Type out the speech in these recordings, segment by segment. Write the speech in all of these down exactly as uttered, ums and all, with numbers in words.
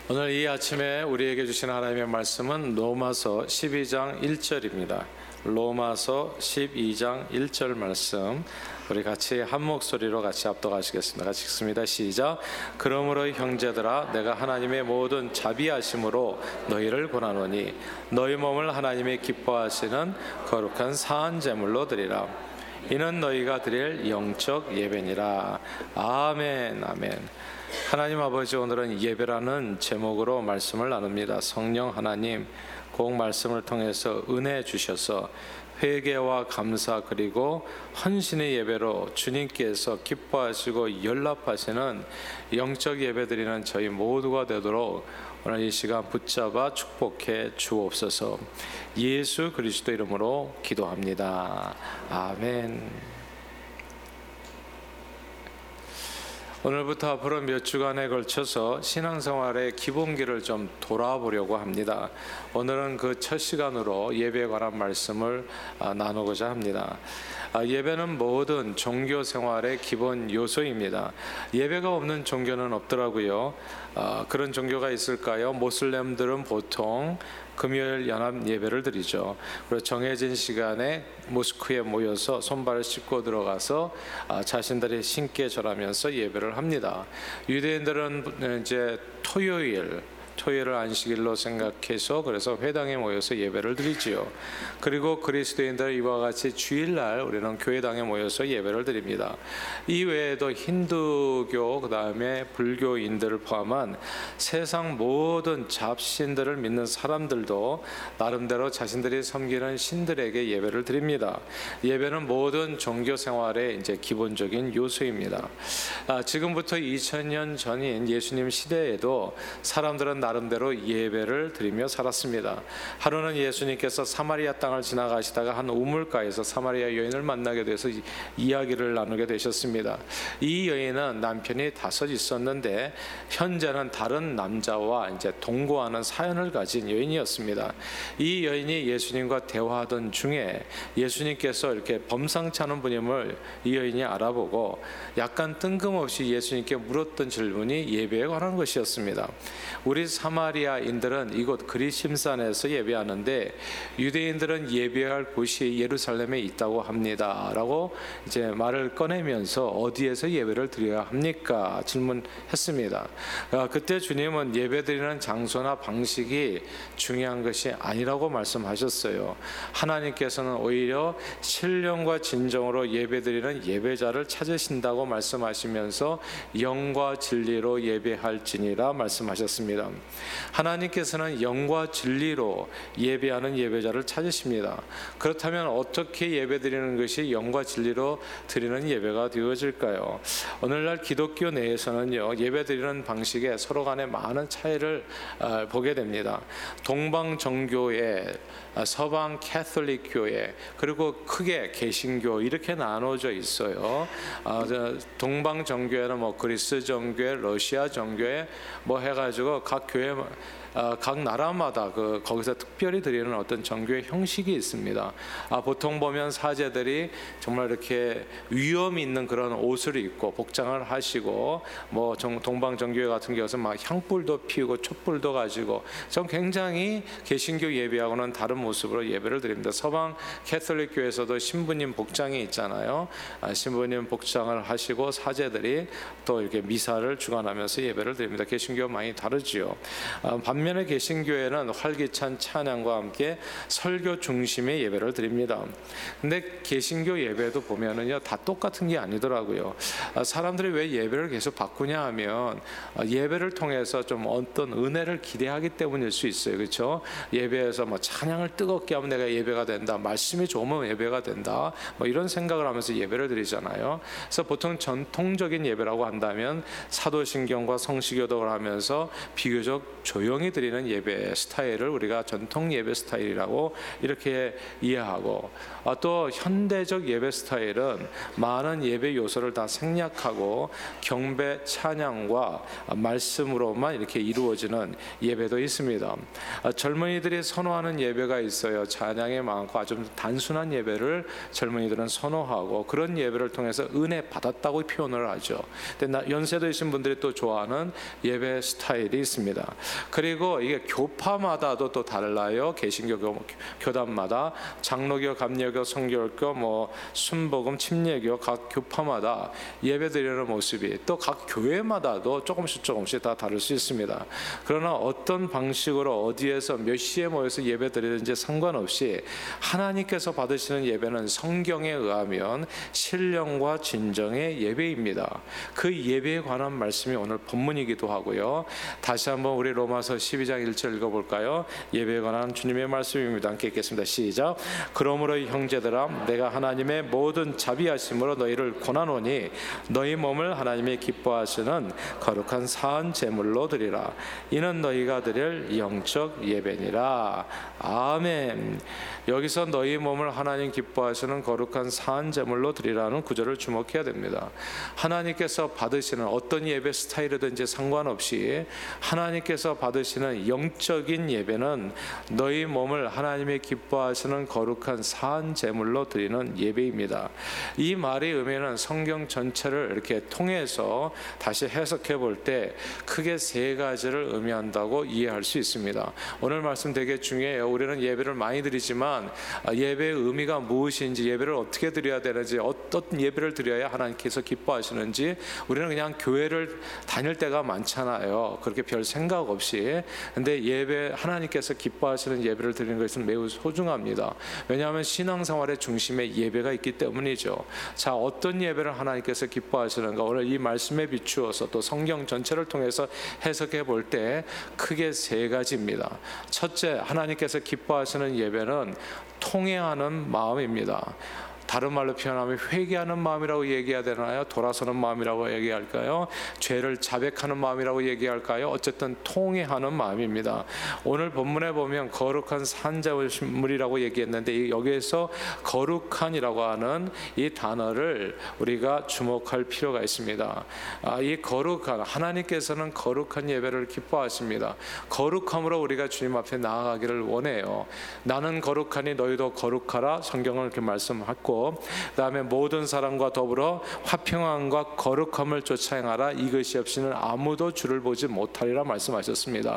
오늘 이 아침에 우리에게 주신 하나님의 말씀은 로마서 십이 장 일 절입니다. 로마서 십이 장 일 절 말씀 우리 같이 한 목소리로 같이 합독하시겠습니다. 같이 읽습니다. 시작. 그러므로 형제들아 내가 하나님의 모든 자비하심으로 너희를 권하노니 너희 몸을 하나님이 기뻐하시는 거룩한 사한 제물로 드리라. 이는 너희가 드릴 영적 예배니라. 아멘. 아멘. 하나님 아버지, 오늘은 예배라는 제목으로 말씀을 나눕니다. 성령 하나님, 꼭 말씀을 통해서 은혜 주셔서 회개와 감사 그리고 헌신의 예배로 주님께서 기뻐하시고 연락하시는 영적 예배 드리는 저희 모두가 되도록 오늘 이 시간 붙잡아 축복해 주옵소서. 예수 그리스도 이름으로 기도합니다. 아멘. 오늘부터 앞으로 몇 주간에 걸쳐서 신앙생활의 기본기를 좀 돌아보려고 합니다. 오늘은 그 첫 시간으로 예배에 관한 말씀을 나누고자 합니다. 예배는 모든 종교 생활의 기본 요소입니다. 예배가 없는 종교는 없더라고요. 그런 종교가 있을까요? 모슬렘들은 보통 금요일 연합 예배를 드리죠. 그리고 정해진 시간에 모스크에 모여서 손발을 씻고 들어가서 자신들이 신께 절하면서 예배를 합니다. 유대인들은 이제 토요일 토요일을 안식일로 생각해서 그래서 회당에 모여서 예배를 드리지요. 그리고 그리스도인들 이와 같이 주일날 우리는 교회당에 모여서 예배를 드립니다. 이 외에도 힌두교 그다음에 불교인들을 포함한 세상 모든 잡신들을 믿는 사람들도 나름대로 자신들이 섬기는 신들에게 예배를 드립니다. 예배는 모든 종교 생활의 이제 기본적인 요소입니다. 아, 지금부터 이천 년 전인 예수님 시대에도 사람들은 나름대로 예배를 드리며 살았습니다. 하루는 예수님께서 사마리아 땅을 지나가시다가 한 우물가에서 사마리아 여인을 만나게 돼서 이야기를 나누게 되셨습니다. 이 여인은 남편이 다섯 있었는데 현재는 다른 남자와 이제 동거하는 사연을 가진 여인이었습니다. 이 여인이 예수님과 대화하던 중에 예수님께서 이렇게 범상치 않은 분임을 이 여인이 알아보고 약간 뜬금없이 예수님께 물었던 질문이 예배에 관한 것이었습니다. 우리 사마리아인들은 이곳 그리심산에서 예배하는데 유대인들은 예배할 곳이 예루살렘에 있다고 합니다 라고 이제 말을 꺼내면서 어디에서 예배를 드려야 합니까? 질문했습니다. 그때 주님은 예배드리는 장소나 방식이 중요한 것이 아니라고 말씀하셨어요. 하나님께서는 오히려 신령과 진정으로 예배드리는 예배자를 찾으신다고 말씀하시면서 영과 진리로 예배할지니라 말씀하셨습니다. 하나님께서는 영과 진리로 예배하는 예배자를 찾으십니다. 그렇다면 어떻게 예배드리는 것이 영과 진리로 드리는 예배가 되어질까요? 오늘날 기독교 내에서는요, 예배드리는 방식에 서로 간에 많은 차이를 어, 보게 됩니다. 동방 정교회, 서방 캐톨릭 교회, 그리고 크게 개신교 이렇게 나눠져 있어요. 어, 동방 정교회는 뭐 그리스 정교회, 러시아 정교회 뭐 해가지고 각 교회 어, 각 나라마다 그 거기서 특별히 드리는 어떤 정교의 형식이 있습니다. 아, 보통 보면 사제들이 정말 이렇게 위험 있는 그런 옷을 입고 복장을 하시고 뭐 정, 동방 정교회 같은 경우는 막 향불도 피우고 촛불도 가지고 좀 굉장히 개신교 예배하고는 다른 모습으로 예배를 드립니다. 서방 캐톨릭 교회에서도 신부님 복장이 있잖아요. 아, 신부님 복장을 하시고 사제들이 또 이렇게 미사를 주관하면서 예배를 드립니다. 개신교와 많이 다르지요. 아, 반면에 개신교회는 활기찬 찬양과 함께 설교 중심의 예배를 드립니다. 근데 개신교 예배도 보면은요 다 똑같은 게 아니더라고요. 사람들이 왜 예배를 계속 바꾸냐 하면 예배를 통해서 좀 어떤 은혜를 기대하기 때문일 수 있어요. 그렇죠? 예배에서 뭐 찬양을 뜨겁게 하면 내가 예배가 된다, 말씀이 좋으면 예배가 된다, 뭐 이런 생각을 하면서 예배를 드리잖아요. 그래서 보통 전통적인 예배라고 한다면 사도신경과 성시교독을 하면서 비교적 조용히 드리는 예배 스타일을 우리가 전통 예배 스타일이라고 이렇게 이해하고, 또 현대적 예배 스타일은 많은 예배 요소를 다 생략하고 경배, 찬양과 말씀으로만 이렇게 이루어지는 예배도 있습니다. 젊은이들이 선호하는 예배가 있어요. 찬양이 많고 아주 단순한 예배를 젊은이들은 선호하고 그런 예배를 통해서 은혜 받았다고 표현을 하죠. 근데 연세도 있으신 분들이 또 좋아하는 예배 스타일이 있습니다. 있습니다. 그리고 이게 교파마다도 또 달라요. 개신교 교단마다 장로교, 감리교, 성결교, 뭐 순복음, 침례교 각 교파마다 예배드리는 모습이 또 각 교회마다도 조금씩 조금씩 다 다를 수 있습니다. 그러나 어떤 방식으로 어디에서 몇 시에 모여서 예배드리든지 상관없이 하나님께서 받으시는 예배는 성경에 의하면 신령과 진정의 예배입니다. 그 예배에 관한 말씀이 오늘 본문이기도 하고요. 다시 한번 우리 로마서 십이 장 일 절 읽어볼까요? 예배에 관한 주님의 말씀입니다. 함께 읽겠습니다. 시작. 그러므로 형제들아, 내가 하나님의 모든 자비하심으로 너희를 권하노니 너희 몸을 하나님의 기뻐하시는 거룩한 사한 제물로 드리라. 이는 너희가 드릴 영적 예배니라. 아멘. 여기서 너희 몸을 하나님 기뻐하시는 거룩한 사한 제물로 드리라는 구절을 주목해야 됩니다. 하나님께서 받으시는 어떤 예배 스타일이든지 상관없이 하나님께서 받으시는 영적인 예배는 너희 몸을 하나님의 기뻐하시는 거룩한 사한 제물로 드리는 예배입니다. 이 말의 의미는 성경 전체를 이렇게 통해서 다시 해석해 볼 때 크게 세 가지를 의미한다고 이해할 수 있습니다. 오늘 말씀 되게 중요해요. 우리는 예배를 많이 드리지만 예배의 의미가 무엇인지, 예배를 어떻게 드려야 되는지, 어떤 예배를 드려야 하나님께서 기뻐하시는지 우리는 그냥 교회를 다닐 때가 많잖아요. 그렇게 별 생각 없이. 근데 예배, 하나님께서 기뻐하시는 예배를 드리는 것은 매우 소중합니다. 왜냐하면 신앙생활의 중심에 예배가 있기 때문이죠. 자, 어떤 예배를 하나님께서 기뻐하시는가, 오늘 이 말씀에 비추어서 또 성경 전체를 통해서 해석해 볼 때 크게 세 가지입니다. 첫째, 하나님께서 기뻐하시는 예배는 통회하는 마음입니다. 다른 말로 표현하면 회개하는 마음이라고 얘기해야 되나요? 돌아서는 마음이라고 얘기할까요? 죄를 자백하는 마음이라고 얘기할까요? 어쨌든 통회하는 마음입니다. 오늘 본문에 보면 거룩한 산제물이라고 얘기했는데 여기에서 거룩한이라고 하는 이 단어를 우리가 주목할 필요가 있습니다. 아, 이 거룩한, 하나님께서는 거룩한 예배를 기뻐하십니다. 거룩함으로 우리가 주님 앞에 나아가기를 원해요. 나는 거룩하니 너희도 거룩하라, 성경을 이렇게 말씀하고, 그 다음에 모든 사람과 더불어 화평함과 거룩함을 쫓아 행하라. 이것이 없이는 아무도 주를 보지 못하리라 말씀하셨습니다.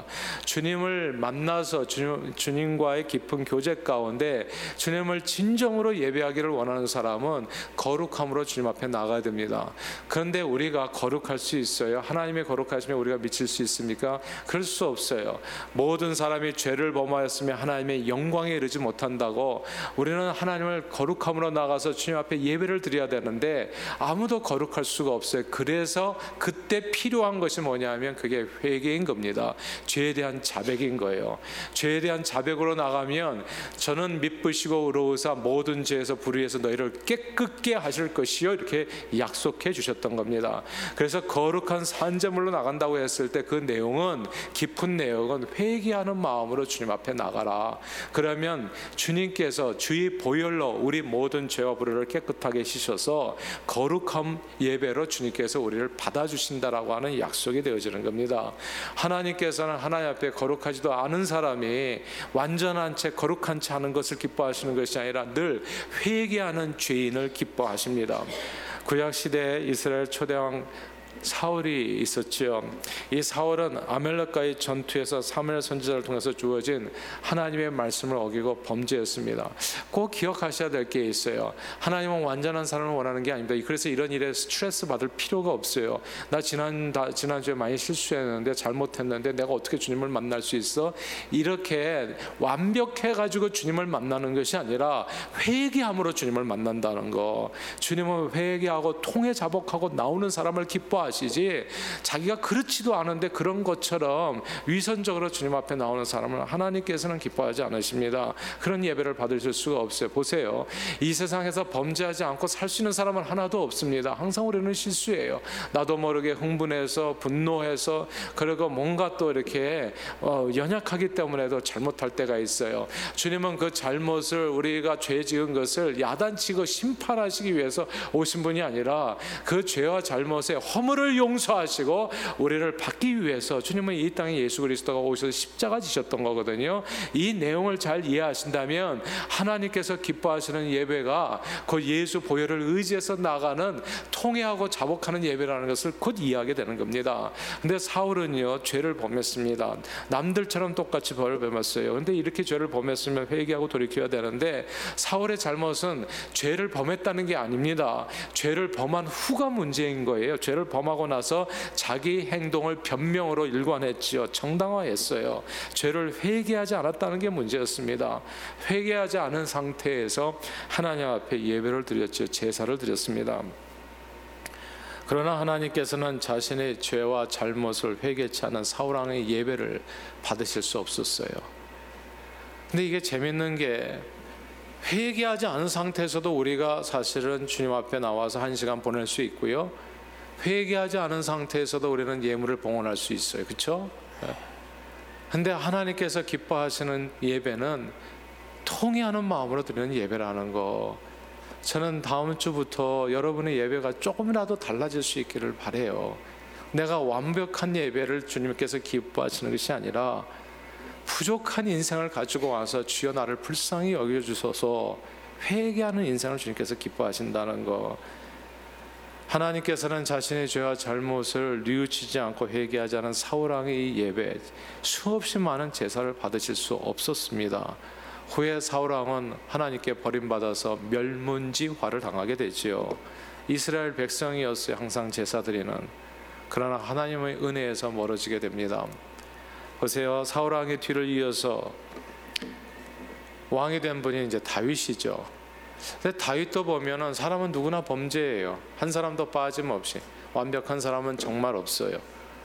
주님을 만나서 주님, 주님과의 깊은 교제 가운데 주님을 진정으로 예배하기를 원하는 사람은 거룩함으로 주님 앞에 나가야 됩니다. 그런데 우리가 거룩할 수 있어요? 하나님의 거룩하심에 우리가 미칠 수 있습니까? 그럴 수 없어요. 모든 사람이 죄를 범하였으면 하나님의 영광에 이르지 못한다고, 우리는 하나님을 거룩함으로 나가 나가서 주님 앞에 예배를 드려야 되는데 아무도 거룩할 수가 없어요. 그래서 그때 필요한 것이 뭐냐면 그게 회개인 겁니다. 죄에 대한 자백인 거예요. 죄에 대한 자백으로 나가면 저는 미쁘시고 의로우사 모든 죄에서 불의해서 너희를 깨끗게 하실 것이요, 이렇게 약속해 주셨던 겁니다. 그래서 거룩한 산제물로 나간다고 했을 때 그 내용은, 깊은 내용은 회개하는 마음으로 주님 앞에 나가라. 그러면 주님께서 주의 보혈로 우리 모든 죄와 불의를 깨끗하게 씻어서 거룩함 예배로 주님께서 우리를 받아주신다라고 하는 약속이 되어지는 겁니다. 하나님께서는 하나님 앞에 거룩하지도 않은 사람이 완전한 채 거룩한 채 하는 것을 기뻐하시는 것이 아니라 늘 회개하는 죄인을 기뻐하십니다. 구약시대에 이스라엘 초대왕 사울이 있었지요. 이 사울은 아말렉과의 전투에서 사무엘 선지자를 통해서 주어진 하나님의 말씀을 어기고 범죄했습니다. 꼭 기억하셔야 될 게 있어요. 하나님은 완전한 사람을 원하는 게 아닙니다. 그래서 이런 일에 스트레스 받을 필요가 없어요. 나 지난, 지난주에 많이 실수했는데, 잘못했는데 내가 어떻게 주님을 만날 수 있어? 이렇게 완벽해가지고 주님을 만나는 것이 아니라 회개함으로 주님을 만난다는 거. 주님은 회개하고 통회 자복하고 나오는 사람을 기뻐하시고 시지 자기가 그렇지도 않은데 그런 것처럼 위선적으로 주님 앞에 나오는 사람을 하나님께서는 기뻐하지 않으십니다. 그런 예배를 받으실 수가 없어요. 보세요. 이 세상에서 범죄하지 않고 살 수 있는 사람은 하나도 없습니다. 항상 우리는 실수해요. 나도 모르게 흥분해서 분노해서, 그리고 뭔가 또 이렇게 어, 연약하기 때문에도 잘못할 때가 있어요. 주님은 그 잘못을, 우리가 죄 지은 것을 야단치고 심판하시기 위해서 오신 분이 아니라 그 죄와 잘못에 허물 과거를 용서하시고 우리를 받기 위해서 주님은 이 땅에 예수 그리스도가 오셔서 십자가 지셨던 거거든요. 이 내용을 잘 이해하신다면 하나님께서 기뻐하시는 예배가 그 예수 보혈을 의지해서 나가는 통회하고 자복하는 예배라는 것을 곧 이해하게 되는 겁니다. 근데 사울은요, 죄를 범했습니다. 남들처럼 똑같이 벌을 범했어요. 근데 이렇게 죄를 범했으면 회개하고 돌이켜야 되는데 사울의 잘못은 죄를 범했다는 게 아닙니다. 죄를 범한 후가 문제인 거예요. 죄를 범하고 나서 자기 행동을 변명으로 일관했지요. 정당화했어요. 죄를 회개하지 않았다는 게 문제였습니다. 회개하지 않은 상태에서 하나님 앞에 예배를 드렸죠. 제사를 드렸습니다. 그러나 하나님께서는 자신의 죄와 잘못을 회개치 않은 사울왕의 예배를 받으실 수 없었어요. 근데 이게 재밌는 게 회개하지 않은 상태에서도 우리가 사실은 주님 앞에 나와서 한 시간 보낼 수 있고요, 회개하지 않은 상태에서도 우리는 예물을 봉헌할 수 있어요. 그렇죠? 근데 하나님께서 기뻐하시는 예배는 통회하는 마음으로 드리는 예배라는 거, 저는 다음 주부터 여러분의 예배가 조금이라도 달라질 수 있기를 바라요. 내가 완벽한 예배를 주님께서 기뻐하시는 것이 아니라 부족한 인생을 가지고 와서 주여 나를 불쌍히 여겨주소서 회개하는 인생을 주님께서 기뻐하신다는 거. 하나님께서는 자신의 죄와 잘못을 뉘우치지 않고 회개하지 않은 사울왕의 예배, 수없이 많은 제사를 받으실 수 없었습니다. 후에 사울왕은 하나님께 버림받아서 멸문지화를 당하게 되지요. 이스라엘 백성이었어요. 항상 제사 드리는. 그러나 하나님의 은혜에서 멀어지게 됩니다. 보세요. 사울왕의 뒤를 이어서 왕이 된 분이 이제 다윗이죠. 근데 다윗도 보면은 사람은 누구나 범죄예요. 한 사람도 빠짐없이. 완벽한 사람은 정말 없어요.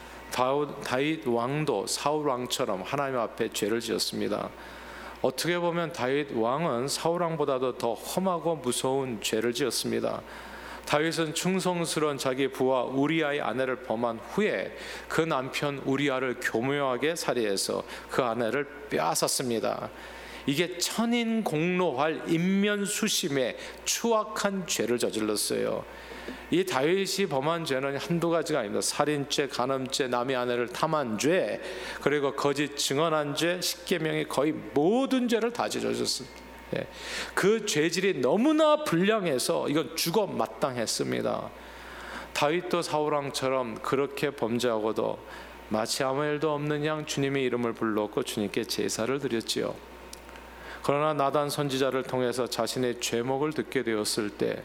다윗, 다윗 왕도 사울 왕처럼 하나님 앞에 죄를 지었습니다. 어떻게 보면 다윗 왕은 사울 왕보다도 더 험하고 무서운 죄를 지었습니다. 다윗은 충성스러운 자기 부하 우리아의 아내를 범한 후에 그 남편 우리아를 교묘하게 살해해서 그 아내를 빼앗았습니다. 이게 천인공로할 인면수심의 추악한 죄를 저질렀어요. 이 다윗이 범한 죄는 한두 가지가 아닙니다. 살인죄, 간음죄, 남의 아내를 탐한 죄, 그리고 거짓 증언한 죄, 십계명의 거의 모든 죄를 다 저질렀습니다. 그 죄질이 너무나 불량해서 이건 죽어 마땅했습니다. 다윗도 사울왕처럼 그렇게 범죄하고도 마치 아무 일도 없는 양 주님의 이름을 불렀고 주님께 제사를 드렸지요. 그러나 나단 선지자를 통해서 자신의 죄목을 듣게 되었을 때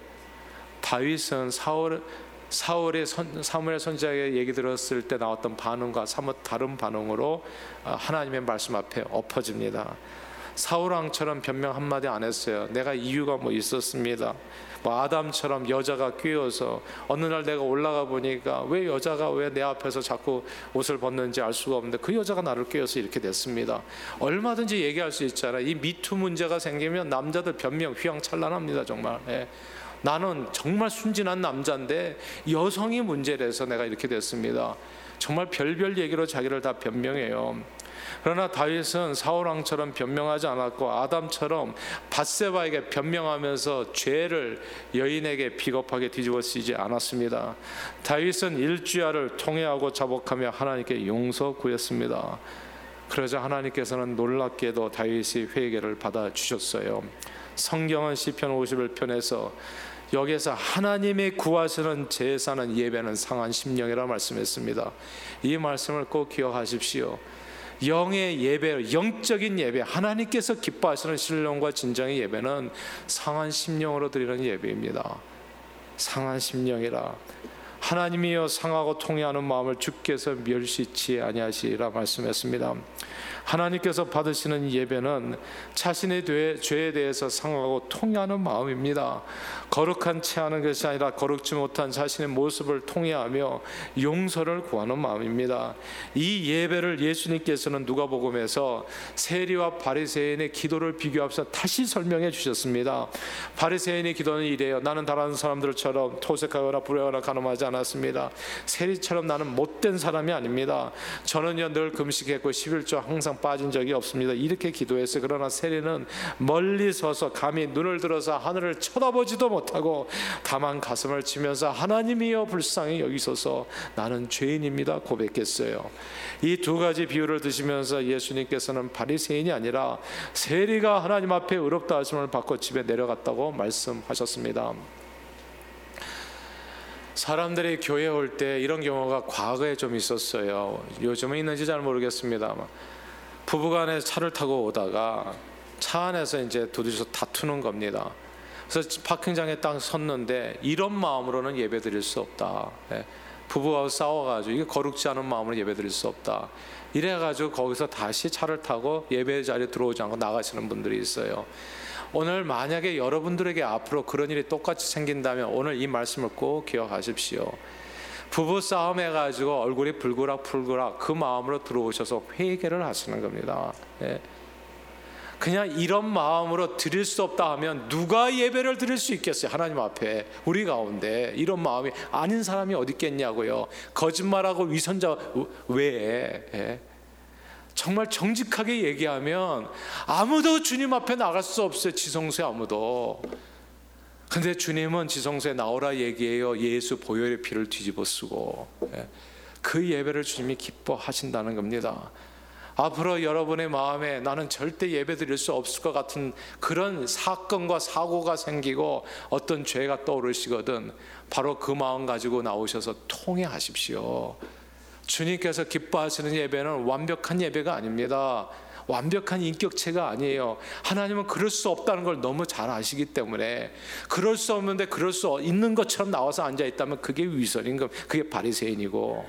다윗은 사울, 사울의 선, 사무엘 선지자의 얘기 들었을 때 나왔던 반응과 사뭇 다른 반응으로 하나님의 말씀 앞에 엎어집니다. 사울왕처럼 변명 한마디 안 했어요. 내가 이유가 뭐 있었습니다. 뭐 아담처럼 여자가 뀌어서 어느 날 내가 올라가 보니까 왜 여자가 왜 내 앞에서 자꾸 옷을 벗는지 알 수가 없는데 그 여자가 나를 뀌어서 이렇게 됐습니다. 얼마든지 얘기할 수 있잖아요. 이 미투 문제가 생기면 남자들 변명 휘황찬란합니다. 정말. 예. 나는 정말 순진한 남자인데 여성이 문제라서 내가 이렇게 됐습니다. 정말 별별 얘기로 자기를 다 변명해요. 그러나 다윗은 사울왕처럼 변명하지 않았고 아담처럼 밧세바에게 변명하면서 죄를 여인에게 비겁하게 뒤집어 쓰지 않았습니다. 다윗은 일주야를 통회하고 자복하며 하나님께 용서 구했습니다. 그러자 하나님께서는 놀랍게도 다윗이 회개를 받아주셨어요. 성경은 시편 오십일 편에서 여기에서 하나님의 구하시는 제사는 예배는 상한 심령이라 말씀했습니다. 이 말씀을 꼭 기억하십시오. 영의 예배, 영적인 예배, 하나님께서 기뻐하시는 신령과 진정의 예배는 상한 심령으로 드리는 예배입니다. 상한 심령이라. 하나님이여 상하고 통회하는 마음을 주께서 멸시치 아니하시리라 말씀했습니다. 하나님께서 받으시는 예배는 자신의 죄에 대해서 상하고 통회하는 마음입니다. 거룩한 채 하는 것이 아니라 거룩지 못한 자신의 모습을 통회하며 용서를 구하는 마음입니다. 이 예배를 예수님께서는 누가복음에서 세리와 바리새인의 기도를 비교하면서 다시 설명해 주셨습니다. 바리새인의 기도는 이래요. 나는 다른 사람들처럼 토색하거나 불효하거나 간음하지 않았습니다. 세리처럼 나는 못된 사람이 아닙니다. 저는요 늘 금식했고 십일조 항상 빠진 적이 없습니다. 이렇게 기도했어요. 그러나 세리는 멀리 서서 감히 눈을 들어서 하늘을 쳐다보지도 못하고 다만 가슴을 치면서 하나님이여 불쌍히 여기소서 나는 죄인입니다 고백했어요. 이 두 가지 비유를 드시면서 예수님께서는 바리새인이 아니라 세리가 하나님 앞에 의롭다 하심을 받고 집에 내려갔다고 말씀하셨습니다. 사람들이 교회에 올 때 이런 경우가 과거에 좀 있었어요. 요즘은 있는지 잘 모르겠습니다. 부부간에 차를 타고 오다가 차 안에서 이제 둘이서 다투는 겁니다. 그래서 파킹장에 딱 섰는데 이런 마음으로는 예배 드릴 수 없다. 부부하고 싸워가지고 이게 거룩지 않은 마음으로 예배 드릴 수 없다. 이래가지고 거기서 다시 차를 타고 예배 자리에 들어오지 않고 나가시는 분들이 있어요. 오늘 만약에 여러분들에게 앞으로 그런 일이 똑같이 생긴다면 오늘 이 말씀을 꼭 기억하십시오. 부부 싸움 해가지고 얼굴이 불그락불그락 그 마음으로 들어오셔서 회개를 하시는 겁니다. 예. 그냥 이런 마음으로 드릴 수 없다 하면 누가 예배를 드릴 수 있겠어요? 하나님 앞에 우리 가운데 이런 마음이 아닌 사람이 어디 있겠냐고요. 거짓말하고 위선자 외에. 예. 정말 정직하게 얘기하면 아무도 주님 앞에 나갈 수 없어요. 지성소에 아무도. 근데 주님은 지성소에 나오라 얘기해요. 예수 보혈의 피를 뒤집어 쓰고. 그 예배를 주님이 기뻐하신다는 겁니다. 앞으로 여러분의 마음에 나는 절대 예배 드릴 수 없을 것 같은 그런 사건과 사고가 생기고 어떤 죄가 떠오르시거든 바로 그 마음 가지고 나오셔서 통회하십시오. 주님께서 기뻐하시는 예배는 완벽한 예배가 아닙니다. 완벽한 인격체가 아니에요. 하나님은 그럴 수 없다는 걸 너무 잘 아시기 때문에 그럴 수 없는데 그럴 수 있는 것처럼 나와서 앉아있다면 그게 위선인 겁니다. 그게 바리새인이고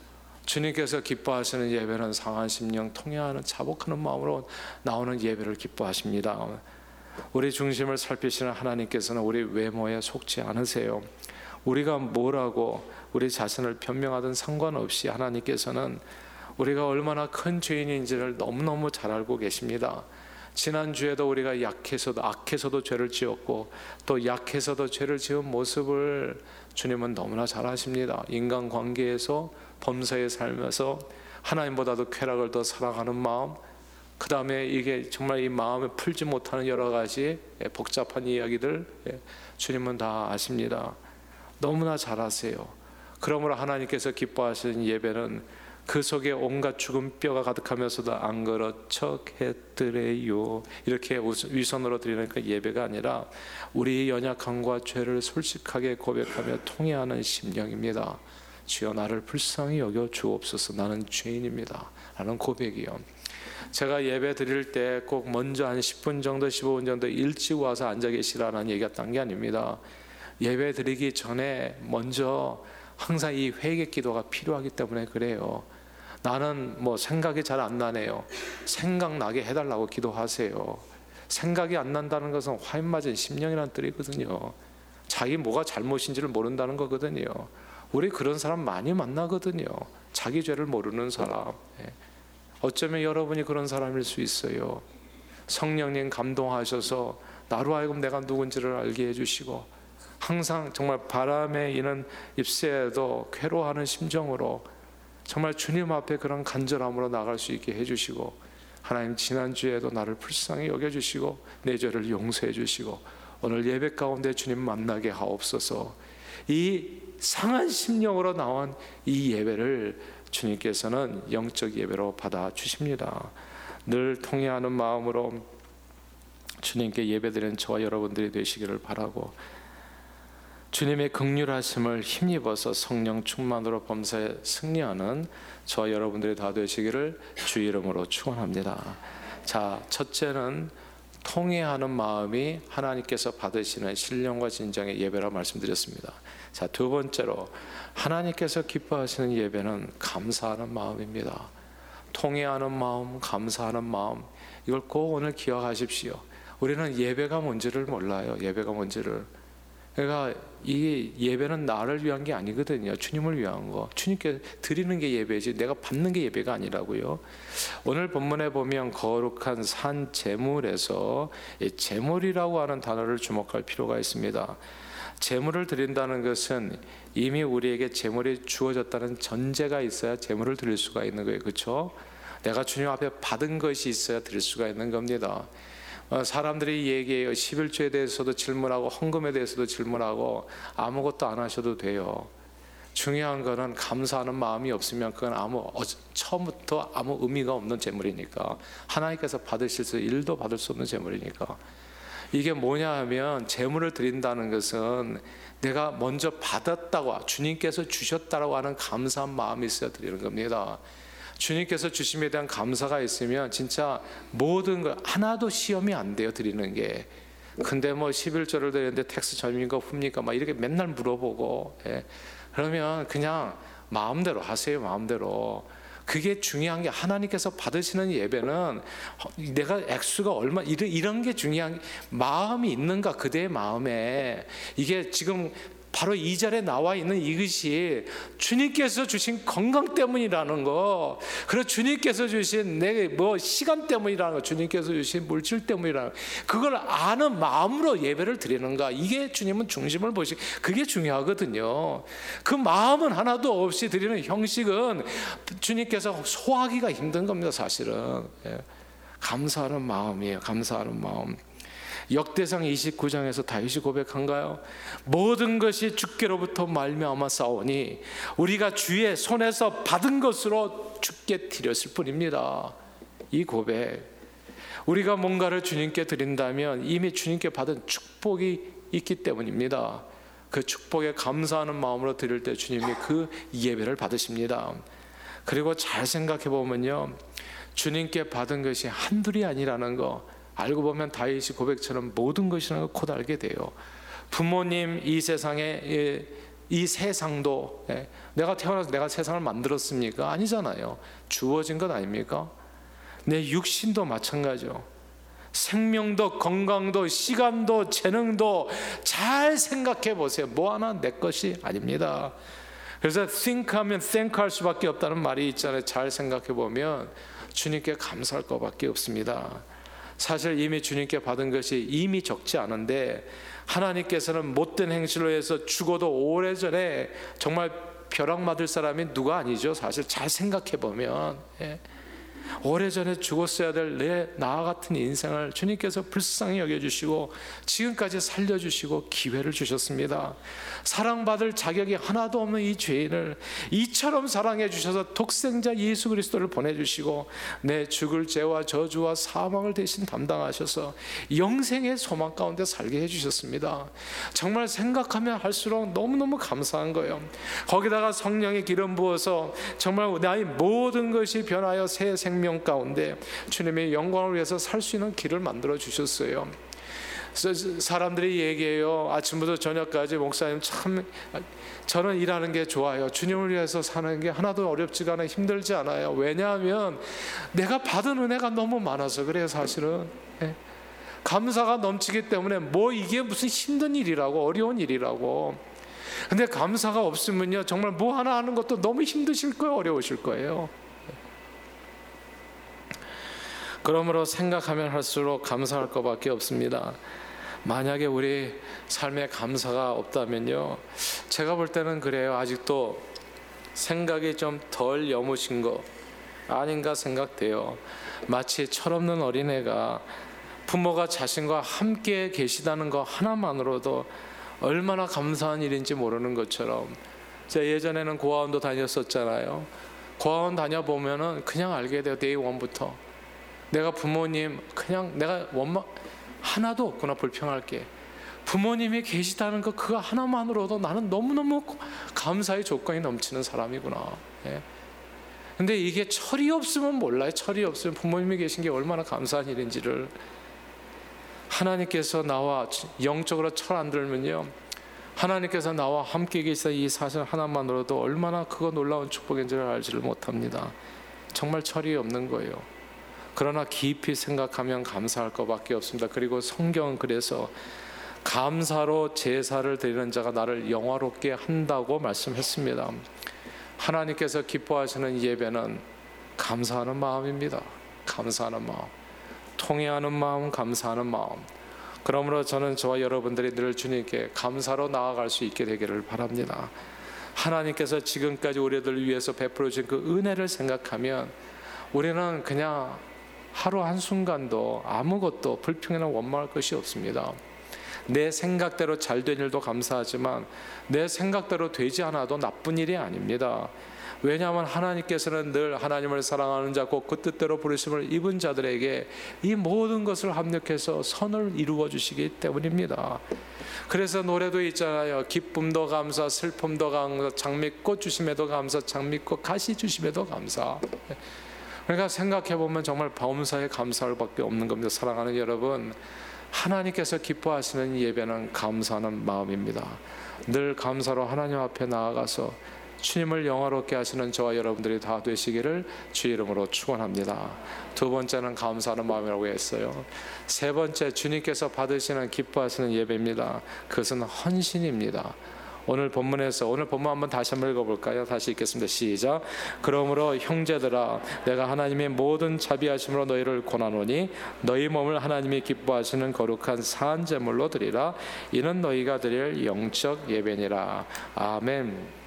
주님께서 기뻐하시는 예배는 상한 심령 통회하는 자복하는 마음으로 나오는 예배를 기뻐하십니다. 우리 중심을 살피시는 하나님께서는 우리 외모에 속지 않으세요. 우리가 뭐라고 우리 자신을 변명하든 상관없이 하나님께서는 우리가 얼마나 큰 죄인인지를 너무너무 잘 알고 계십니다. 지난주에도 우리가 약해서도 악해서도 죄를 지었고 또 약해서도 죄를 지은 모습을 주님은 너무나 잘 아십니다. 인간관계에서 범사에 살면서 하나님보다도 쾌락을 더 사랑하는 마음, 그 다음에 이게 정말 이 마음에 풀지 못하는 여러 가지 복잡한 이야기들 주님은 다 아십니다. 너무나 잘 아세요. 그러므로 하나님께서 기뻐하시는 예배는 그 속에 온갖 죽은 뼈가 가득하면서도 안 그런 척 했더래요. 이렇게 위선으로 드리는 그 예배가 아니라 우리 연약함과 죄를 솔직하게 고백하며 통회하는 심령입니다. 주여 나를 불쌍히 여겨 주옵소서 나는 죄인입니다 라는 고백이요. 제가 예배 드릴 때 꼭 먼저 한 십 분 정도 십오 분 정도 일찍 와서 앉아 계시라는 얘기가 딴 게 아닙니다. 예배 드리기 전에 먼저 항상 이 회개 기도가 필요하기 때문에 그래요. 나는 뭐 생각이 잘 안 나네요. 생각나게 해달라고 기도하세요. 생각이 안 난다는 것은 화인 맞은 심령이라는 뜻이거든요. 자기 뭐가 잘못인지를 모른다는 거거든요. 우리 그런 사람 많이 만나거든요. 자기 죄를 모르는 사람. 어쩌면 여러분이 그런 사람일 수 있어요. 성령님 감동하셔서 나로 하여금 내가 누군지를 알게 해주시고 항상 정말 바람에 이는 잎새에도 괴로워하는 심정으로 정말 주님 앞에 그런 간절함으로 나갈 수 있게 해주시고 하나님 지난주에도 나를 불쌍히 여겨주시고 내 죄를 용서해 주시고 오늘 예배 가운데 주님 만나게 하옵소서. 이 상한 심령으로 나온 이 예배를 주님께서는 영적 예배로 받아주십니다. 늘 통회하는 마음으로 주님께 예배드리는 저와 여러분들이 되시기를 바라고 주님의 긍휼하심을 힘입어서 성령 충만으로 범사에 승리하는 저와 여러분들이 다 되시기를 주 이름으로 축원합니다. 자, 첫째는 통회하는 마음이 하나님께서 받으시는 신령과 진정의 예배라 말씀드렸습니다. 자, 두 번째로 하나님께서 기뻐하시는 예배는 감사하는 마음입니다. 통회하는 마음, 감사하는 마음, 이걸 꼭 오늘 기억하십시오. 우리는 예배가 뭔지를 몰라요. 예배가 뭔지를. 그러니까 이 예배는 나를 위한 게 아니거든요. 주님을 위한 거. 주님께 드리는 게 예배지 내가 받는 게 예배가 아니라고요. 오늘 본문에 보면 거룩한 산 제물에서 제물이라고 하는 단어를 주목할 필요가 있습니다. 제물을 드린다는 것은 이미 우리에게 제물이 주어졌다는 전제가 있어야 제물을 드릴 수가 있는 거예요. 그렇죠? 내가 주님 앞에 받은 것이 있어야 드릴 수가 있는 겁니다. 사람들이 얘기해요. 십일조에 대해서도 질문하고 헌금에 대해서도 질문하고 아무것도 안 하셔도 돼요. 중요한 거는 감사하는 마음이 없으면 그건 아무 처음부터 아무 의미가 없는 재물이니까, 하나님께서 받으실 수 일도 받을 수 없는 재물이니까. 이게 뭐냐 하면, 재물을 드린다는 것은 내가 먼저 받았다고, 주님께서 주셨다고 하는 감사한 마음이 있어야 드리는 겁니다. 주님께서 주심에 대한 감사가 있으면 진짜 모든 걸 하나도 시험이 안 돼요, 드리는 게. 근데 뭐 십일조를 드리는데 텍스 점입니까 훅입니까 막 이렇게 맨날 물어보고, 예. 그러면 그냥 마음대로 하세요. 마음대로. 그게 중요한 게, 하나님께서 받으시는 예배는 내가 액수가 얼마, 이런, 이런 게 중요한, 마음이 있는가, 그대의 마음에. 이게 지금 바로 이 절에 나와 있는 이것이 주님께서 주신 건강 때문이라는 거, 그리고 주님께서 주신 내 뭐 시간 때문이라는 거, 주님께서 주신 물질 때문이라는 거, 그걸 아는 마음으로 예배를 드리는가, 이게 주님은 중심을 보시, 그게 중요하거든요. 그 마음은 하나도 없이 드리는 형식은 주님께서 소화하기가 힘든 겁니다, 사실은. 예. 감사하는 마음이에요. 감사하는 마음. 역대상 이십구 장에서 다윗이 고백한가요? 모든 것이 주께로부터 말미암아 싸우니 우리가 주의 손에서 받은 것으로 주께 드렸을 뿐입니다. 이 고백, 우리가 뭔가를 주님께 드린다면 이미 주님께 받은 축복이 있기 때문입니다. 그 축복에 감사하는 마음으로 드릴 때 주님이 그 예배를 받으십니다. 그리고 잘 생각해 보면요, 주님께 받은 것이 한둘이 아니라는 거 알고 보면 다윗이 고백처럼 모든 것이라는 걸 곧 알게 돼요. 부모님, 이 세상에, 이 세상도, 내가 태어나서 내가 세상을 만들었습니까? 아니잖아요. 주어진 것 아닙니까? 내 육신도 마찬가지죠. 생명도, 건강도, 시간도, 재능도 잘 생각해 보세요. 뭐 하나 내 것이 아닙니다. 그래서 think 하면 thank 할 수밖에 없다는 말이 있잖아요. 잘 생각해 보면 주님께 감사할 것밖에 없습니다. 사실 이미 주님께 받은 것이 이미 적지 않은데, 하나님께서는 못된 행실로 해서 죽어도 오래전에 정말 벼락 맞을 사람이 누가 아니죠. 사실 잘 생각해 보면, 예. 오래전에 죽었어야 될 내 나와 같은 인생을 주님께서 불쌍히 여겨주시고 지금까지 살려주시고 기회를 주셨습니다. 사랑받을 자격이 하나도 없는 이 죄인을 이처럼 사랑해 주셔서 독생자 예수 그리스도를 보내주시고 내 죽을 죄와 저주와 사망을 대신 담당하셔서 영생의 소망 가운데 살게 해주셨습니다. 정말 생각하면 할수록 너무너무 감사한 거예요. 거기다가 성령의 기름 부어서 정말 나의 모든 것이 변하여 새 생명 가운데 주님의 영광을 위해서 살 수 있는 길을 만들어 주셨어요. 사람들이 얘기해요. 아침부터 저녁까지 목사님 참 저는 일하는 게 좋아요. 주님을 위해서 사는 게 하나도 어렵지가 않아요. 힘들지 않아요. 왜냐하면 내가 받은 은혜가 너무 많아서 그래요. 사실은 예. 감사가 넘치기 때문에 뭐 이게 무슨 힘든 일이라고, 어려운 일이라고. 근데 감사가 없으면요 정말 뭐 하나 하는 것도 너무 힘드실 거예요. 어려우실 거예요. 그러므로 생각하면 할수록 감사할 것밖에 없습니다. 만약에 우리 삶에 감사가 없다면요, 제가 볼 때는 그래요. 아직도 생각이 좀 덜 여무신 거 아닌가 생각돼요. 마치 철없는 어린애가 부모가 자신과 함께 계시다는 거 하나만으로도 얼마나 감사한 일인지 모르는 것처럼, 제가 예전에는 고아원도 다녔었잖아요. 고아원 다녀보면은 그냥 알게 돼요. 데이 원부터 내가 부모님 그냥 내가 원망 하나도 없구나, 불평할 게. 부모님이 계시다는 거 그거 하나만으로도 나는 너무너무 감사의 조건이 넘치는 사람이구나. 예. 근데 이게 철이 없으면 몰라요. 철이 없으면 부모님이 계신 게 얼마나 감사한 일인지를. 하나님께서 나와 영적으로 철 안 들면요, 하나님께서 나와 함께 계시다 이 사실 하나만으로도 얼마나 그거 놀라운 축복인지를 알지를 못합니다. 정말 철이 없는 거예요. 그러나 깊이 생각하면 감사할 것밖에 없습니다. 그리고 성경은 그래서 감사로 제사를 드리는 자가 나를 영화롭게 한다고 말씀했습니다. 하나님께서 기뻐하시는 예배는 감사하는 마음입니다. 감사하는 마음, 통회하는 마음, 감사하는 마음. 그러므로 저는 저와 여러분들이 늘 주님께 감사로 나아갈 수 있게 되기를 바랍니다. 하나님께서 지금까지 우리들 위해서 베풀어 주신 그 은혜를 생각하면 우리는 그냥 하루 한순간도 아무것도 불평이나 원망할 것이 없습니다. 내 생각대로 잘 된 일도 감사하지만 내 생각대로 되지 않아도 나쁜 일이 아닙니다. 왜냐하면 하나님께서는 늘 하나님을 사랑하는 자 곧 그 뜻대로 부르심을 입은 자들에게 이 모든 것을 합력해서 선을 이루어 주시기 때문입니다. 그래서 노래도 있잖아요. 기쁨도 감사, 슬픔도 감사, 장미꽃 주심에도 감사, 장미꽃 가시 주심에도 감사. 그러니까 생각해보면 정말 범사에 감사할 밖에 없는 겁니다. 사랑하는 여러분, 하나님께서 기뻐하시는 예배는 감사하는 마음입니다. 늘 감사로 하나님 앞에 나아가서 주님을 영화롭게 하시는 저와 여러분들이 다 되시기를 주 이름으로 축원합니다. 두 번째는 감사하는 마음이라고 했어요. 세 번째, 주님께서 받으시는 기뻐하시는 예배입니다. 그것은 헌신입니다. 오늘 본문에서 오늘 본문 한번 다시 한번 읽어볼까요? 다시 읽겠습니다. 시작. 그러므로 형제들아, 내가 하나님의 모든 자비하심으로 너희를 권하노니 너희 몸을 하나님이 기뻐하시는 거룩한 산 제물로 드리라. 이는 너희가 드릴 영적 예배니라. 아멘.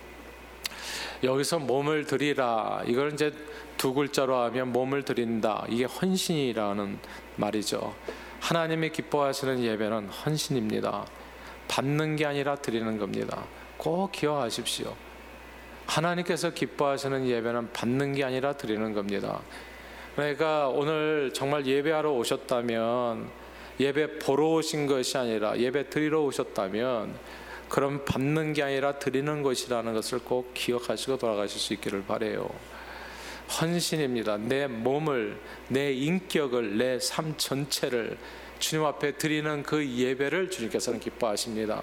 여기서 몸을 드리라, 이걸 이제 두 글자로 하면 몸을 드린다, 이게 헌신이라는 말이죠. 하나님이 기뻐하시는 예배는 헌신입니다. 받는 게 아니라 드리는 겁니다. 꼭 기억하십시오. 하나님께서 기뻐하시는 예배는 받는 게 아니라 드리는 겁니다. 그러니까 오늘 정말 예배하러 오셨다면, 예배 보러 오신 것이 아니라 예배 드리러 오셨다면 그럼 받는 게 아니라 드리는 것이라는 것을 꼭 기억하시고 돌아가실 수 있기를 바라요. 헌신입니다. 내 몸을, 내 인격을, 내 삶 전체를 주님 앞에 드리는 그 예배를 주님께서는 기뻐하십니다.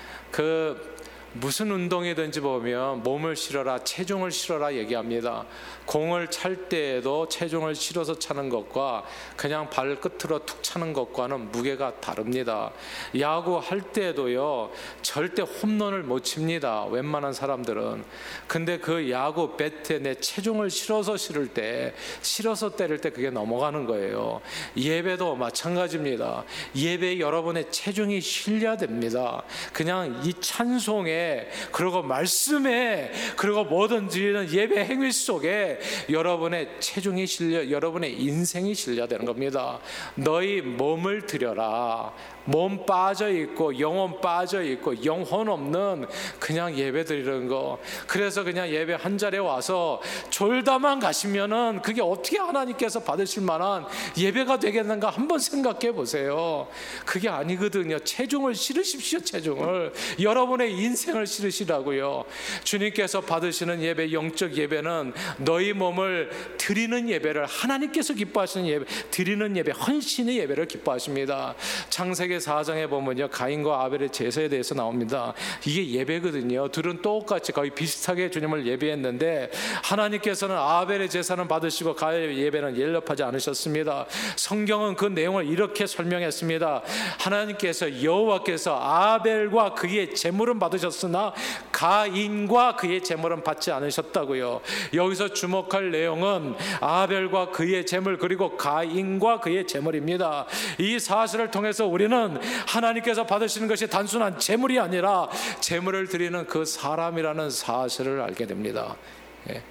그 무슨 운동이든지 보면 몸을 실어라, 체중을 실어라 얘기합니다. 공을 찰 때에도 체중을 실어서 차는 것과 그냥 발끝으로 툭 차는 것과는 무게가 다릅니다. 야구할 때도요, 절대 홈런을 못 칩니다. 웬만한 사람들은. 근데 그 야구 배트에 내 체중을 실어서 실을 때, 실어서 때릴 때 그게 넘어가는 거예요. 예배도 마찬가지입니다. 예배에 여러분의 체중이 실려야 됩니다. 그냥 이 찬송에, 그리고 말씀에, 그리고 모든 드리는 예배 행위 속에 여러분의 체중이 실려, 여러분의 인생이 실려야 되는 겁니다. 너희 몸을 드려라. 몸 빠져 있고 영혼 빠져 있고 영혼 없는 그냥 예배 드리는 거. 그래서 그냥 예배 한 자리에 와서 졸다만 가시면은 그게 어떻게 하나님께서 받으실 만한 예배가 되겠는가 한번 생각해 보세요. 그게 아니거든요. 체중을 실으십시오. 체중을, 여러분의 인생을 실으시라고요. 주님께서 받으시는 예배, 영적 예배는 너희 몸을 드리는 예배를, 하나님께서 기뻐하시는 예배, 드리는 예배, 헌신의 예배를 기뻐하십니다. 창세기 사 장에 보면요, 가인과 아벨의 제사에 대해서 나옵니다. 이게 예배거든요. 둘은 똑같이 거의 비슷하게 주님을 예배했는데 하나님께서는 아벨의 제사는 받으시고 가인의 예배는 연락하지 않으셨습니다. 성경은 그 내용을 이렇게 설명했습니다. 하나님께서, 여호와께서 아벨과 그의 제물은 받으셨으나 가인과 그의 제물은 받지 않으셨다고요. 여기서 주목할 내용은 아벨과 그의 제물, 그리고 가인과 그의 제물입니다. 이 사실을 통해서 우리는 하나님께서 받으시는 것이 단순한 제물이 아니라 제물을 드리는 그 사람이라는 사실을 알게 됩니다. 예.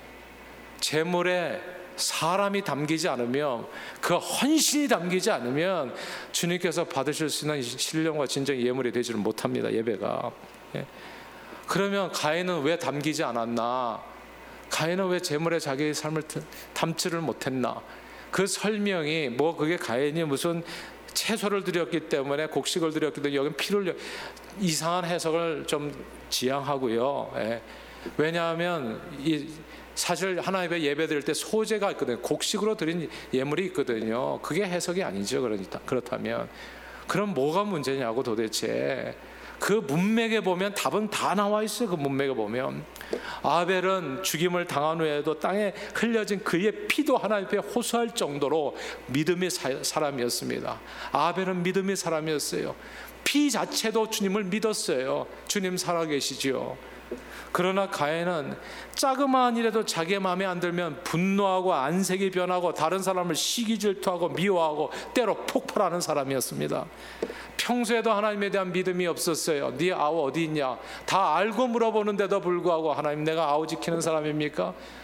제물에 사람이 담기지 않으면, 그 헌신이 담기지 않으면 주님께서 받으실 수 있는 신령과 진정의 예물이 되지를 못합니다. 예배가. 예. 그러면 가인은 왜 담기지 않았나? 가인은 왜 제물에 자기의 삶을 담지를 못했나? 그 설명이 뭐, 그게 가인이 무슨 채소를 드렸기 때문에, 곡식을 드렸기 때문에 여긴 피를, 이상한 해석을 좀 지양하고요. 예. 왜냐하면 이 사실 하나님의 예배 드릴 때 소제가 있거든요. 곡식으로 드린 예물이 있거든요. 그게 해석이 아니죠. 그러니까 그렇다면 그럼 뭐가 문제냐고 도대체. 그 문맥에 보면 답은 다 나와 있어요. 그 문맥에 보면 아벨은 죽임을 당한 후에도 땅에 흘려진 그의 피도 하나님 앞에 호소할 정도로 믿음의 사람이었습니다. 아벨은 믿음의 사람이었어요. 피 자체도 주님을 믿었어요. 주님 살아계시지요. 그러나 가인은 자그마한 일에도 자기의 마음에 안 들면 분노하고 안색이 변하고 다른 사람을 시기 질투하고 미워하고 때로 폭발하는 사람이었습니다. 평소에도 하나님에 대한 믿음이 없었어요. 네 아우 어디 있냐 다 알고 물어보는데도 불구하고 하나님, 내가 아우 지키는 사람입니까?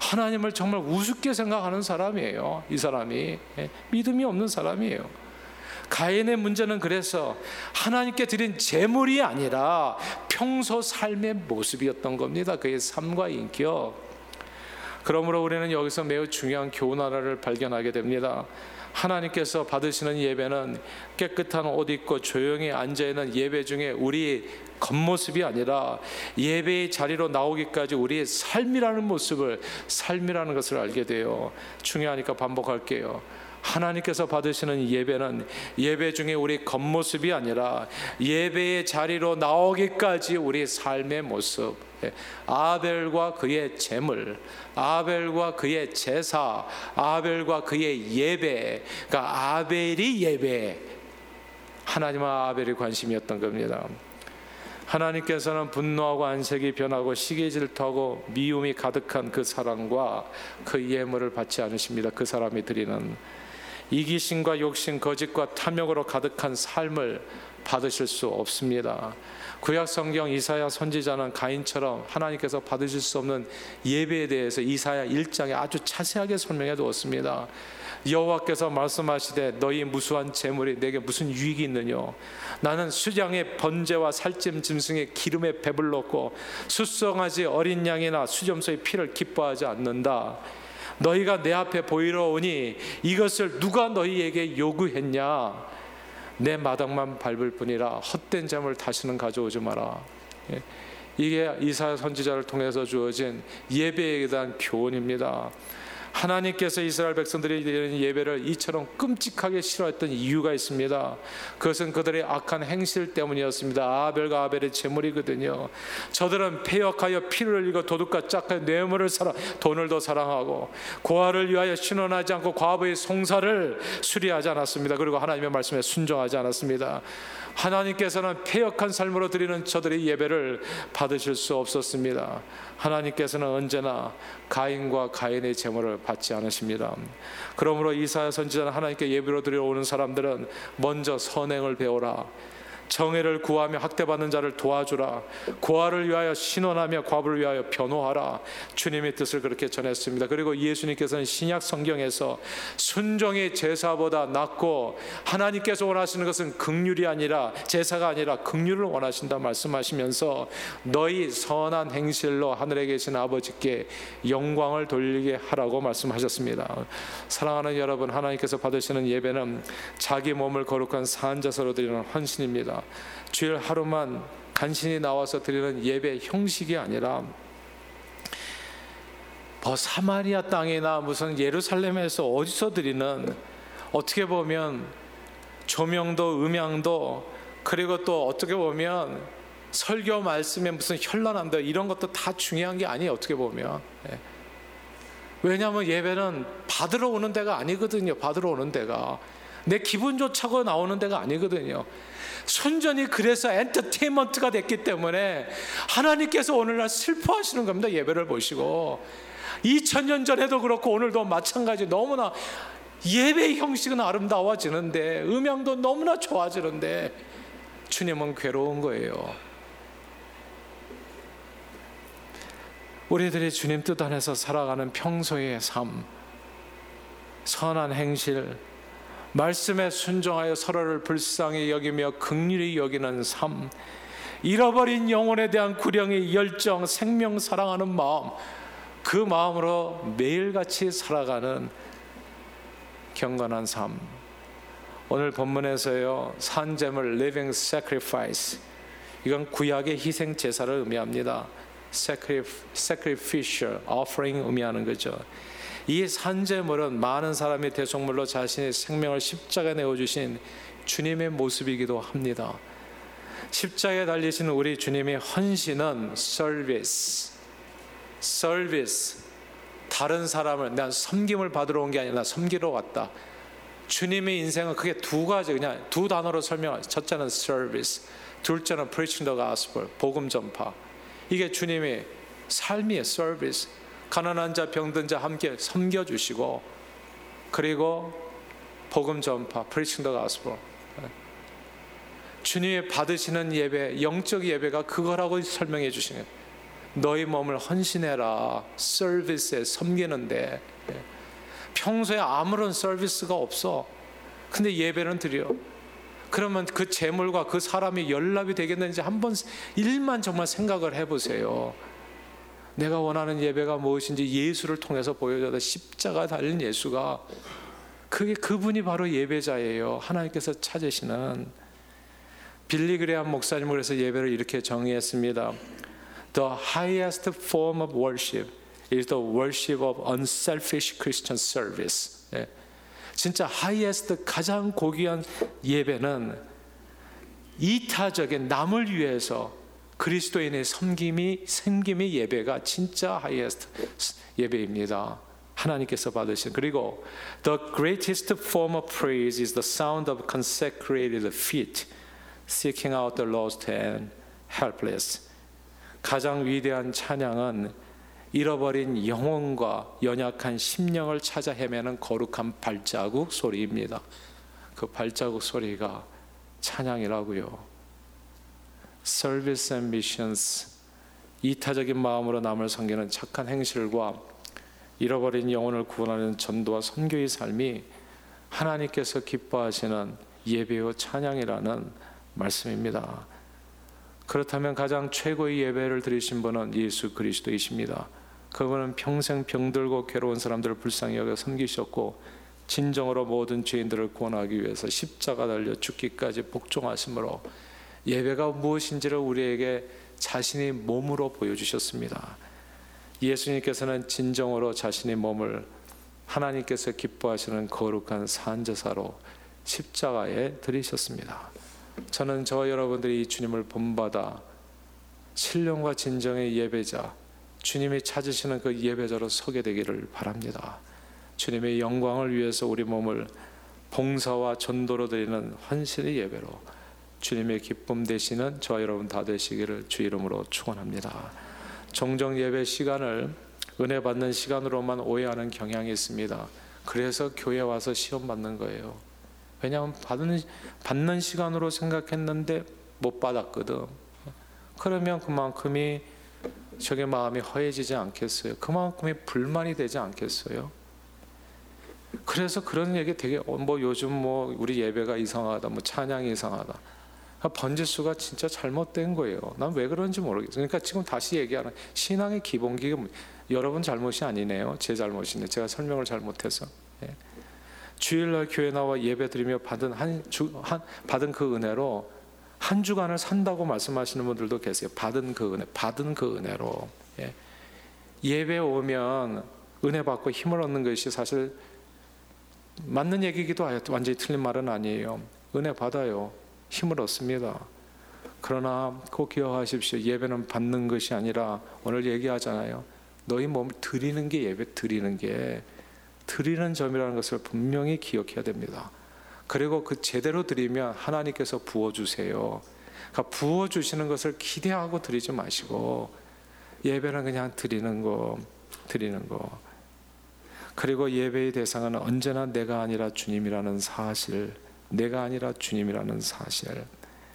하나님을 정말 우습게 생각하는 사람이에요. 이 사람이 믿음이 없는 사람이에요. 가인의 문제는 그래서 하나님께 드린 제물이 아니라 평소 삶의 모습이었던 겁니다. 그의 삶과 인격. 그러므로 우리는 여기서 매우 중요한 교훈 하나를 발견하게 됩니다. 하나님께서 받으시는 예배는 깨끗한 옷 입고 조용히 앉아있는 예배 중에 우리 겉모습이 아니라 예배의 자리로 나오기까지 우리의 삶이라는 모습을, 삶이라는 것을 알게 돼요. 중요하니까 반복할게요. 하나님께서 받으시는 예배는 예배 중에 우리 겉모습이 아니라 예배의 자리로 나오기까지 우리 삶의 모습, 아벨과 그의 제물, 아벨과 그의 제사, 아벨과 그의 예배, 그러니까 아벨이 예배, 하나님과 아벨이 관심이었던 겁니다. 하나님께서는 분노하고 안색이 변하고 시기 질투하고 미움이 가득한 그 사랑과 그 예물을 받지 않으십니다. 그 사람이 드리는 이기심과 욕심, 거짓과 탐욕으로 가득한 삶을 받으실 수 없습니다. 구약 성경 이사야 선지자는 가인처럼 하나님께서 받으실 수 없는 예배에 대해서 이사야 일 장에 아주 자세하게 설명해 두었습니다. 여호와께서 말씀하시되 너희 무수한 재물이 내게 무슨 유익이 있느냐? 나는 수장의 번제와 살찜 짐승의 기름에 배불렀고 수송아지 어린 양이나 수점소의 피를 기뻐하지 않는다. 너희가 내 앞에 보이러 오니 이것을 누가 너희에게 요구했냐? 내 마당만 밟을 뿐이라 헛된 잠을 다시는 가져오지 마라. 이게 이사야 선지자를 통해서 주어진 예배에 대한 교훈입니다. 하나님께서 이스라엘 백성들이 드리는 예배를 이처럼 끔찍하게 싫어했던 이유가 있습니다. 그것은 그들의 악한 행실 때문이었습니다. 아벨과 아벨의 제물이거든요. 저들은 패역하여 피를 흘리고 도둑과 짝하여 뇌물을 사랑, 돈을 더 사랑하고 고아를 위하여 신원하지 않고 과부의 송사를 수리하지 않았습니다. 그리고 하나님의 말씀에 순종하지 않았습니다. 하나님께서는 패역한 삶으로 드리는 저들의 예배를 받으실 수 없었습니다. 하나님께서는 언제나 가인과 가인의 제물을 받지 않으십니다. 그러므로 이사야 선지자는 하나님께 예배로 드려오는 사람들은 먼저 선행을 배워라. 정의를 구하며 학대받는 자를 도와주라. 고아를 위하여 신원하며 과부를 위하여 변호하라. 주님의 뜻을 그렇게 전했습니다. 그리고 예수님께서는 신약 성경에서 순종의 제사보다 낫고 하나님께서 원하시는 것은 긍휼이 아니라 제사가 아니라 긍휼을 원하신다 말씀하시면서 너희 선한 행실로 하늘에 계신 아버지께 영광을 돌리게 하라고 말씀하셨습니다. 사랑하는 여러분, 하나님께서 받으시는 예배는 자기 몸을 거룩한 산자서로 드리는 헌신입니다. 주일 하루만 간신히 나와서 드리는 예배 형식이 아니라 뭐 사마리아 땅이나 무슨 예루살렘에서 어디서 드리는, 어떻게 보면 조명도 음향도 그리고 또 어떻게 보면 설교 말씀에 무슨 현란함도 이런 것도 다 중요한 게 아니에요. 어떻게 보면 왜냐하면 예배는 받으러 오는 데가 아니거든요. 받으러 오는 데가 내 기분 좋자고 나오는 데가 아니거든요. 순전히 그래서 엔터테인먼트가 됐기 때문에 하나님께서 오늘날 슬퍼하시는 겁니다. 예배를 보시고 이천 년 전에도 그렇고 오늘도 마찬가지. 너무나 예배의 형식은 아름다워지는데 음향도 너무나 좋아지는데 주님은 괴로운 거예요. 우리들이 주님 뜻 안에서 살아가는 평소의 삶, 선한 행실, 말씀에 순종하여 서로를 불쌍히 여기며 긍휼히 여기는 삶, 잃어버린 영혼에 대한 구령의 열정, 생명 사랑하는 마음, 그 마음으로 매일같이 살아가는 경건한 삶. 오늘 본문에서요, 산제물 living sacrifice, 이건 구약의 희생 제사를 의미합니다. sacrificial offering 의미하는 거죠. 이 산제물은 많은 사람의 대속물로 자신의 생명을 십자가에 내어주신 주님의 모습이기도 합니다. 십자가에 달리신 우리 주님의 헌신은 서비스, 서비스. 다른 사람을, 난 섬김을 받으러 온 게 아니라 나 섬기러 왔다. 주님의 인생은 크게 두 가지, 그냥 두 단어로 설명하죠. 첫째는 서비스, 둘째는 preaching the gospel, 복음 전파. 이게 주님의 삶이에요. 서비스. 가난한 자, 병든 자 함께 섬겨주시고, 그리고 복음 전파, preaching the gospel. 주님이 받으시는 예배, 영적 예배가 그거라고 설명해 주시는 거예요. 너희 몸을 헌신해라. 서비스에 섬기는데 평소에 아무런 서비스가 없어. 근데 예배는 드려. 그러면 그 재물과 그 사람이 연락이 되겠는지 한번 일만 정말 생각을 해보세요. 내가 원하는 예배가 무엇인지 예수를 통해서 보여줘다. 십자가 달린 예수가, 그게 그분이 바로 예배자예요. 하나님께서 찾으시는. 빌리 그레함 목사님은 그래서 예배를 이렇게 정의했습니다. The highest form of worship is the worship of unselfish Christian service. 예. 진짜 highest, 가장 고귀한 예배는 이타적인, 남을 위해서 그리스도인의 섬김이, 섬김의 예배가 진짜 highest 예배입니다. 하나님께서 받으신. 그리고 the greatest form of praise is the sound of consecrated feet seeking out the lost and helpless. 가장 위대한 찬양은 잃어버린 영혼과 연약한 심령을 찾아 헤매는 거룩한 발자국 소리입니다. 그 발자국 소리가 찬양이라고요. Service and missions, 이타적인 마음으로 남을 섬기는 착한 행실과 잃어버린 영혼을 구원하는 전도와 선교의 삶이 하나님께서 기뻐하시는 예배요 찬양이라는 말씀입니다. 그렇다면 가장 최고의 예배를 드리신 분은 예수 그리스도이십니다. 그분은 평생 병들고 괴로운 사람들을 불쌍히 여겨 섬기셨고 진정으로 모든 죄인들을 구원하기 위해서 십자가 달려 죽기까지 복종하심으로 예배가 무엇인지를 우리에게 자신의 몸으로 보여주셨습니다. 예수님께서는 진정으로 자신의 몸을 하나님께서 기뻐하시는 거룩한 산제사로 십자가에 드리셨습니다. 저는 저와 여러분들이 이 주님을 본받아 신령과 진정의 예배자, 주님이 찾으시는 그 예배자로 서게 되기를 바랍니다. 주님의 영광을 위해서 우리 몸을 봉사와 전도로 드리는 헌신의 예배로 주님의 기쁨 되시는 저와 여러분 다 되시기를 주 이름으로 축원합니다. 종종 예배 시간을 은혜 받는 시간으로만 오해하는 경향이 있습니다. 그래서 교회 와서 시험 받는 거예요. 왜냐하면 받는, 받는 시간으로 생각했는데 못 받았거든. 그러면 그만큼이 저게 마음이 허해지지 않겠어요? 그만큼이 불만이 되지 않겠어요? 그래서 그런 얘기 되게 뭐 요즘 뭐 우리 예배가 이상하다, 뭐 찬양이 이상하다. 번지수가 진짜 잘못된 거예요. 난 왜 그런지 모르겠어요. 그러니까 지금 다시 얘기하는 신앙의 기본기가 여러분 잘못이 아니네요. 제 잘못이네. 제가 설명을 잘못해서. 예. 주일날 교회 나와 예배 드리며 받은 한 주, 한, 받은 그 은혜로 한 주간을 산다고 말씀하시는 분들도 계세요. 받은 그 은혜, 받은 그 은혜로. 예. 예배 오면 은혜 받고 힘을 얻는 것이 사실 맞는 얘기기도 해요. 완전히 틀린 말은 아니에요. 은혜 받아요. 힘을 얻습니다. 그러나 꼭 기억하십시오. 예배는 받는 것이 아니라 오늘 얘기하잖아요. 너희 몸을 드리는 게 예배 드리는 게 드리는 점이라는 것을 분명히 기억해야 됩니다. 그리고 그 제대로 드리면 하나님께서 부어주세요. 그러니까 부어주시는 것을 기대하고 드리지 마시고 예배는 그냥 드리는 거, 드리는 거. 그리고 예배의 대상은 언제나 내가 아니라 주님이라는 사실, 내가 아니라 주님이라는 사실.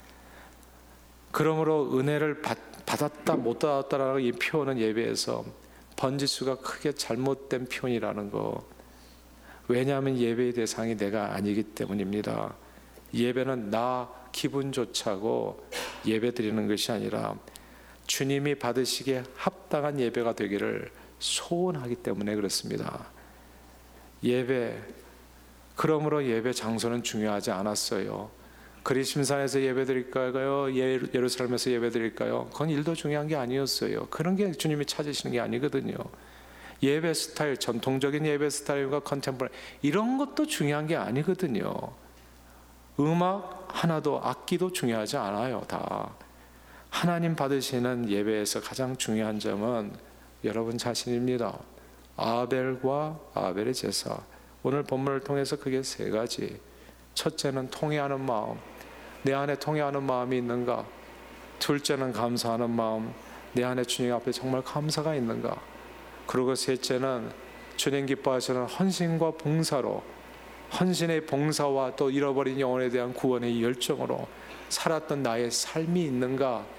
그러므로 은혜를 받, 받았다 못 받았다라는 이 표현은 예배에서 번지수가 크게 잘못된 표현이라는 거. 왜냐하면 예배의 대상이 내가 아니기 때문입니다. 예배는 나 기분 좋자고 예배 드리는 것이 아니라 주님이 받으시기에 합당한 예배가 되기를 소원하기 때문에 그렇습니다. 예배, 그러므로 예배 장소는 중요하지 않았어요. 그리심산에서 예배 드릴까요? 예루살렘에서 예배 드릴까요? 그건 일도 중요한 게 아니었어요. 그런 게 주님이 찾으시는 게 아니거든요. 예배 스타일, 전통적인 예배 스타일과 컨템포러리 이런 것도 중요한 게 아니거든요. 음악 하나도, 악기도 중요하지 않아요. 다 하나님 받으시는 예배에서 가장 중요한 점은 여러분 자신입니다. 아벨과 아벨의 제사. 오늘 본문을 통해서 그게 세 가지. 첫째는 통회하는 마음. 내 안에 통회하는 마음이 있는가? 둘째는 감사하는 마음. 내 안에 주님 앞에 정말 감사가 있는가? 그리고 셋째는 주님 기뻐하시는 헌신과 봉사로, 헌신의 봉사와 또 잃어버린 영혼에 대한 구원의 열정으로 살았던 나의 삶이 있는가?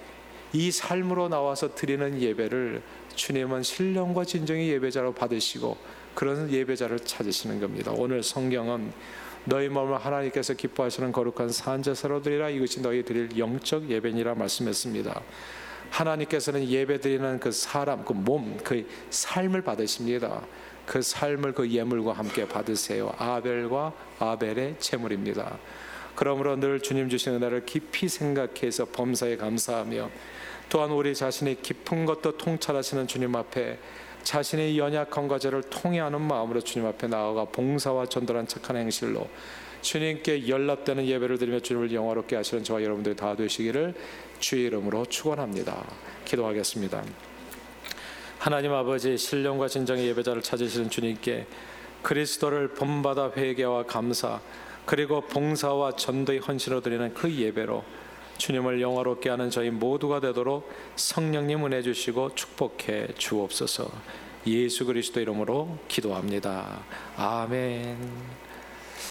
이 삶으로 나와서 드리는 예배를 주님은 신령과 진정의 예배자로 받으시고 그런 예배자를 찾으시는 겁니다. 오늘 성경은 너희 몸을 하나님께서 기뻐하시는 거룩한 산제사로 드리라, 이것이 너희 드릴 영적 예배니라 말씀했습니다. 하나님께서는 예배드리는 그 사람, 그 몸, 그 삶을 받으십니다. 그 삶을 그 예물과 함께 받으세요. 아벨과 아벨의 제물입니다. 그러므로 늘 주님 주신 은혜를 깊이 생각해서 범사에 감사하며, 또한 우리 자신이 깊은 것도 통찰하시는 주님 앞에 자신의 연약한 과제를 통회하는 마음으로 주님 앞에 나아가 봉사와 전도란 착한 행실로 주님께 연락되는 예배를 드리며 주님을 영화롭게 하시는 저와 여러분들이 다 되시기를 주의 이름으로 축원합니다. 기도하겠습니다. 하나님 아버지, 신령과 진정의 예배자를 찾으시는 주님께 그리스도를 본받아 회개와 감사, 그리고 봉사와 전도의 헌신으로 드리는 그 예배로 주님을 영화롭게 하는 저희 모두가 되도록 성령님 은혜 주시고 축복해 주옵소서. 예수 그리스도 이름으로 기도합니다. 아멘.